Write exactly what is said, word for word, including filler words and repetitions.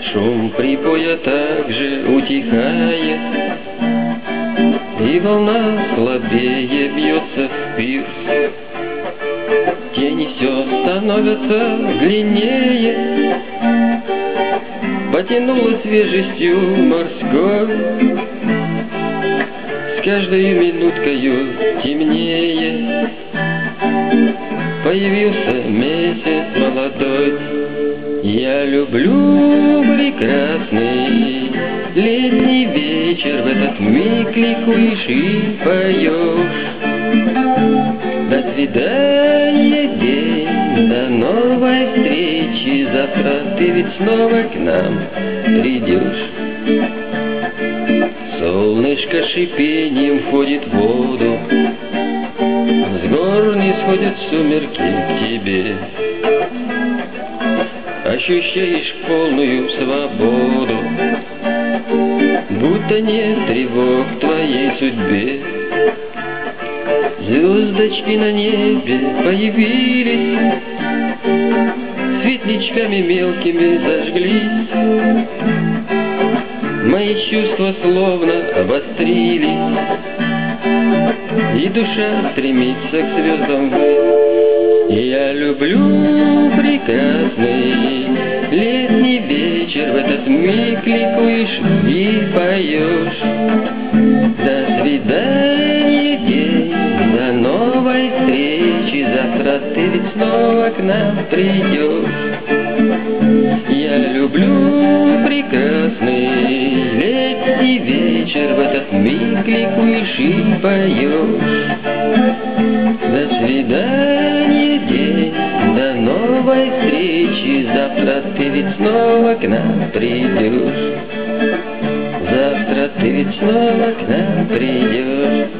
Шум прибоя также утихает, и волна слабее бьется в пирс. Тени все становятся длиннее, потянуло свежестью морской, с каждой минуткою темнее. Появился месяц молодой. Я люблю прекрасный летний вечер, в этот миг ликуешь и поешь. До свидания, день, до новой встречи, завтра ты ведь снова к нам придешь. Солнышко шипением входит в воду, с гор не сходят сумерки к тебе. Ощущаешь полную свободу, будто нет тревог в твоей судьбе. Звездочки на небе появились, светлячками мелкими зажглись. Мои чувства словно обострились, и душа стремится к звездам. Я люблю прекрасный летний вечер, в этот миг ликуешь и поешь. До свидания, день, до новой встречи, завтра ты ведь снова к нам придешь. Я люблю прекрасный летний вечер, в этот миг ликуешь и поешь. До свидания, день, до новой встречи, завтра ты ведь снова к нам придешь. Завтра ты ведь снова к нам придешь.